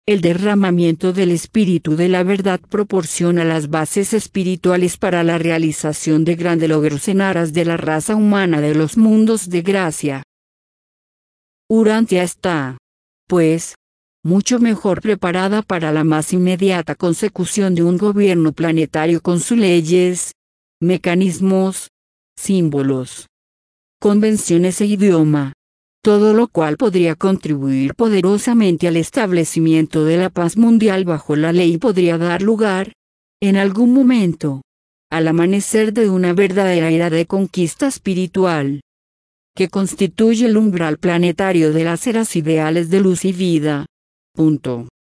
El derramamiento del Espíritu de la verdad proporciona las bases espirituales para la realización de grandes logros en aras de la raza humana de los mundos de gracia. Urantia está, pues, mucho mejor preparada para la más inmediata consecución de un gobierno planetario con sus leyes, mecanismos, símbolos, convenciones e idioma, todo lo cual podría contribuir poderosamente al establecimiento de la paz mundial bajo la ley y podría dar lugar, en algún momento, al amanecer de una verdadera era de conquista espiritual, que constituye el umbral planetario de las eras ideales de luz y vida. Punto.